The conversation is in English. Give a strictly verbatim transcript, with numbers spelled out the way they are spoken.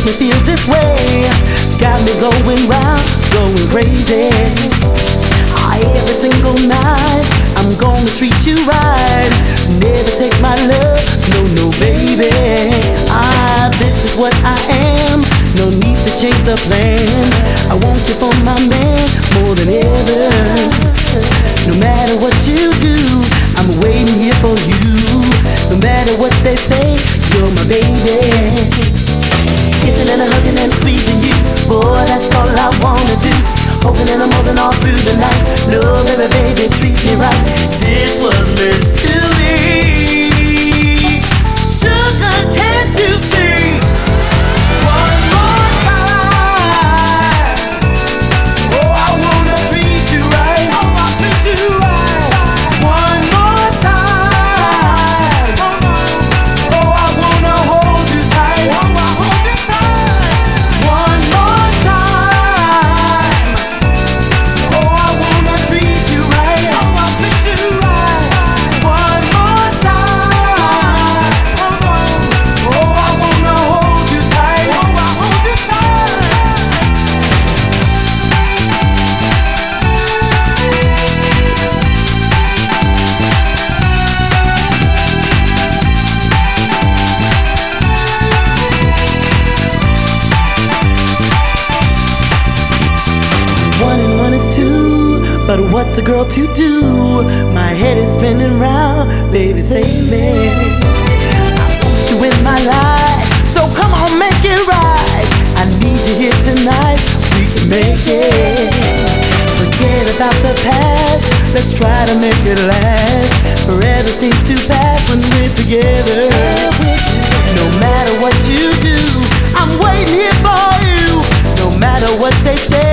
me feel this way. Got me going round, going crazy. Every single night I'm gonna treat you right. Never take my love, no, no, baby. Ah, this is what I am. No need to change the plan. I want you for my man more than ever. No matter what you do, I'm waiting here for you. No matter what they say, you're my baby. Kissing and hugging and squeezing you, boy, that's all I wanna do. Hoping and I'm holding all through the night. No, baby, baby, treat me right. This was meant to be. Sugar, can't you see? One more time. Oh, I wanna treat you right. Oh, I'll treat you right. One more time. Oh, I wanna hold you tight. Oh, I'll hold you tight. One more time. But what's a girl to do? My head is spinning round, baby, save me. I want you in my life, so come on, make it right. I need you here tonight, we can make it. Forget about the past, let's try to make it last. Forever seems to pass when we're together. No matter what you do, I'm waiting here for you. No matter what they say,